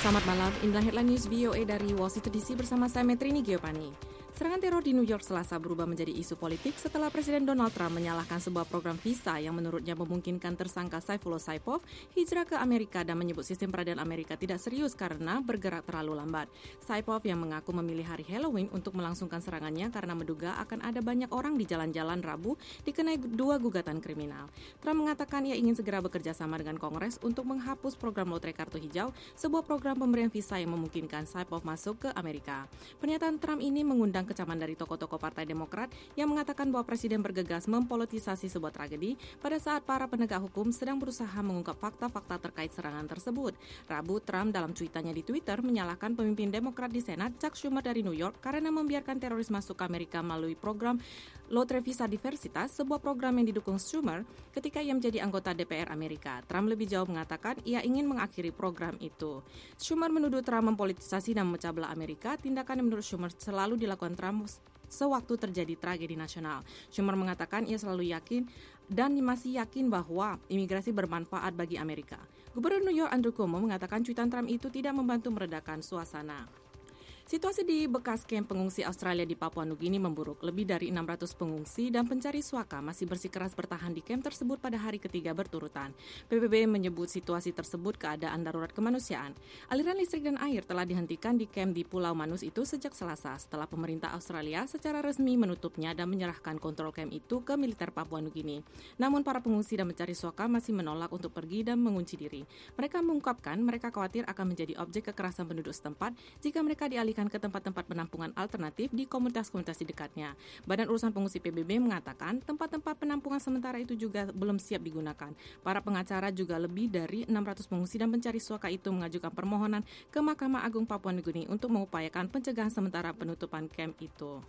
Selamat malam, inilah headline news VOA dari Washington DC bersama saya Metrini Giovanni. Serangan teror di New York Selasa berubah menjadi isu politik setelah Presiden Donald Trump menyalahkan sebuah program visa yang menurutnya memungkinkan tersangka Saifullah Saipov hijrah ke Amerika dan menyebut sistem peradilan Amerika tidak serius karena bergerak terlalu lambat. Saipov yang mengaku memilih hari Halloween untuk melangsungkan serangannya karena menduga akan ada banyak orang di jalan-jalan Rabu dikenai 2 gugatan kriminal. Trump mengatakan ia ingin segera bekerja sama dengan Kongres untuk menghapus program lotre kartu hijau, sebuah program pemberian visa yang memungkinkan Saipov masuk ke Amerika. Pernyataan Trump ini mengundang kecaman dari tokoh-tokoh Partai Demokrat yang mengatakan bahwa Presiden bergegas mempolitisasi sebuah tragedi pada saat para penegak hukum sedang berusaha mengungkap fakta-fakta terkait serangan tersebut. Rabu, Trump dalam cuitannya di Twitter menyalahkan pemimpin Demokrat di Senat, Chuck Schumer dari New York, karena membiarkan teroris masuk ke Amerika melalui program Lotre Visa Diversitas, sebuah program yang didukung Schumer ketika ia menjadi anggota DPR Amerika. Trump lebih jauh mengatakan ia ingin mengakhiri program itu. Schumer menuduh Trump mempolitisasi dan memecah belah Amerika, tindakan yang menurut Schumer selalu dilakukan Trump sewaktu terjadi tragedi nasional. Schumer mengatakan ia selalu yakin dan masih yakin bahwa imigrasi bermanfaat bagi Amerika. Gubernur New York Andrew Cuomo mengatakan cuitan Trump itu tidak membantu meredakan suasana. Situasi di bekas kamp pengungsi Australia di Papua Nugini memburuk. Lebih dari 600 pengungsi dan pencari suaka masih bersikeras bertahan di kamp tersebut pada hari ketiga berturutan. PBB menyebut situasi tersebut keadaan darurat kemanusiaan. Aliran listrik dan air telah dihentikan di kamp di Pulau Manus itu sejak Selasa setelah pemerintah Australia secara resmi menutupnya dan menyerahkan kontrol kamp itu ke militer Papua Nugini. Namun para pengungsi dan pencari suaka masih menolak untuk pergi dan mengunci diri. Mereka mengungkapkan mereka khawatir akan menjadi objek kekerasan penduduk setempat jika mereka dialihkan ke tempat-tempat penampungan alternatif di komunitas-komunitas di dekatnya. Badan Urusan Pengungsi PBB mengatakan tempat-tempat penampungan sementara itu juga belum siap digunakan. Para pengacara juga lebih dari 600 pengungsi dan pencari suaka itu mengajukan permohonan ke Mahkamah Agung Papua Nugini untuk mengupayakan pencegahan sementara penutupan kamp itu.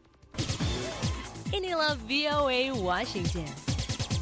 Inilah VOA Washington.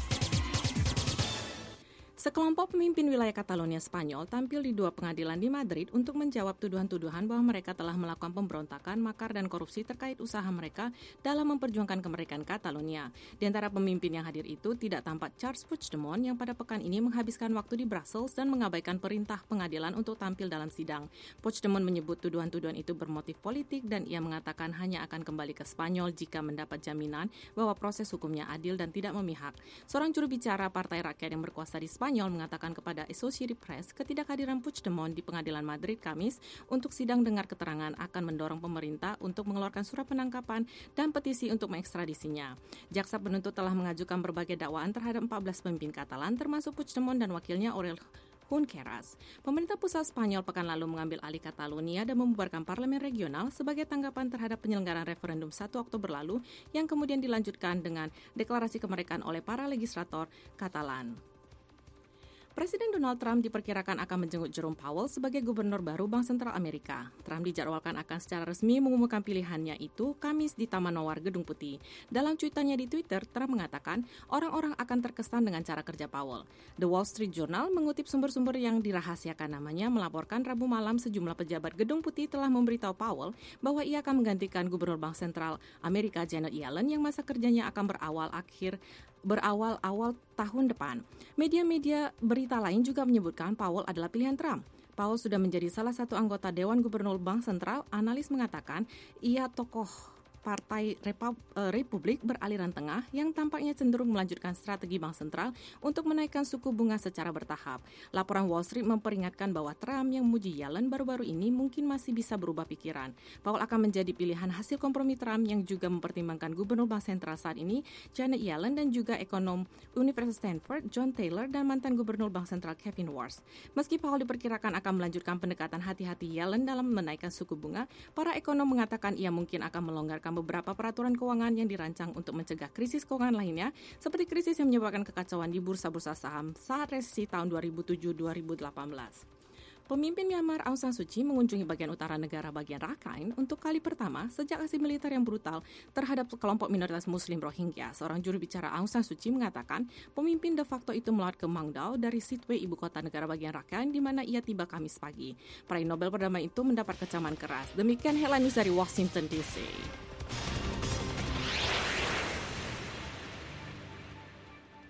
Sekelompok pemimpin wilayah Catalonia Spanyol tampil di 2 pengadilan di Madrid untuk menjawab tuduhan-tuduhan bahwa mereka telah melakukan pemberontakan, makar, dan korupsi terkait usaha mereka dalam memperjuangkan kemerdekaan Catalonia. Di antara pemimpin yang hadir itu tidak tampak Charles Puigdemont yang pada pekan ini menghabiskan waktu di Brussels dan mengabaikan perintah pengadilan untuk tampil dalam sidang. Puigdemont menyebut tuduhan-tuduhan itu bermotif politik dan ia mengatakan hanya akan kembali ke Spanyol jika mendapat jaminan bahwa proses hukumnya adil dan tidak memihak. Seorang juru bicara Partai Rakyat yang berkuasa di Spanyol mengatakan kepada Associated Press ketidakhadiran Puigdemont di Pengadilan Madrid Kamis untuk sidang dengar keterangan akan mendorong pemerintah untuk mengeluarkan surat penangkapan dan petisi untuk mengekstradisinya. Jaksa penuntut telah mengajukan berbagai dakwaan terhadap 14 pemimpin Katalan termasuk Puigdemont dan wakilnya Oriol Junqueras. Pemerintah pusat Spanyol pekan lalu mengambil alih Catalonia dan membubarkan parlemen regional sebagai tanggapan terhadap penyelenggaraan referendum 1 Oktober lalu yang kemudian dilanjutkan dengan deklarasi kemerdekaan oleh para legislator Katalan. Presiden Donald Trump diperkirakan akan menjenguk Jerome Powell sebagai gubernur baru Bank Sentral Amerika. Trump dijadwalkan akan secara resmi mengumumkan pilihannya itu Kamis di Taman Mawar Gedung Putih. Dalam cuitannya di Twitter, Trump mengatakan orang-orang akan terkesan dengan cara kerja Powell. The Wall Street Journal mengutip sumber-sumber yang dirahasiakan namanya melaporkan Rabu malam sejumlah pejabat Gedung Putih telah memberitahu Powell bahwa ia akan menggantikan gubernur Bank Sentral Amerika Janet Yellen yang masa kerjanya akan berawal tahun depan. Media-media berita lain juga menyebutkan Powell adalah pilihan Trump. Powell sudah menjadi salah satu anggota Dewan Gubernur Bank Sentral. Analis mengatakan ia tokoh Partai Republik beraliran tengah yang tampaknya cenderung melanjutkan strategi Bank Sentral untuk menaikkan suku bunga secara bertahap. Laporan Wall Street memperingatkan bahwa Trump yang memuji Yellen baru-baru ini mungkin masih bisa berubah pikiran. Powell akan menjadi pilihan hasil kompromi Trump yang juga mempertimbangkan Gubernur Bank Sentral saat ini, Janet Yellen, dan juga ekonom Universitas Stanford, John Taylor, dan mantan Gubernur Bank Sentral Kevin Warsh. Meski Powell diperkirakan akan melanjutkan pendekatan hati-hati Yellen dalam menaikkan suku bunga, para ekonom mengatakan ia mungkin akan melonggarkan beberapa peraturan keuangan yang dirancang untuk mencegah krisis keuangan lainnya, seperti krisis yang menyebabkan kekacauan di bursa-bursa saham saat resesi tahun 2007-2018. Pemimpin Myanmar Aung San Suu Kyi mengunjungi bagian utara negara bagian Rakhine untuk kali pertama sejak aksi militer yang brutal terhadap kelompok minoritas Muslim Rohingya. Seorang juru bicara Aung San Suu Kyi mengatakan pemimpin de facto itu melawat ke Mangdao dari Sittwe, ibu kota negara bagian Rakhine, di mana ia tiba Kamis pagi. Peraih Nobel perdamaian itu mendapat kecaman keras. Demikian headline news dari Washington DC.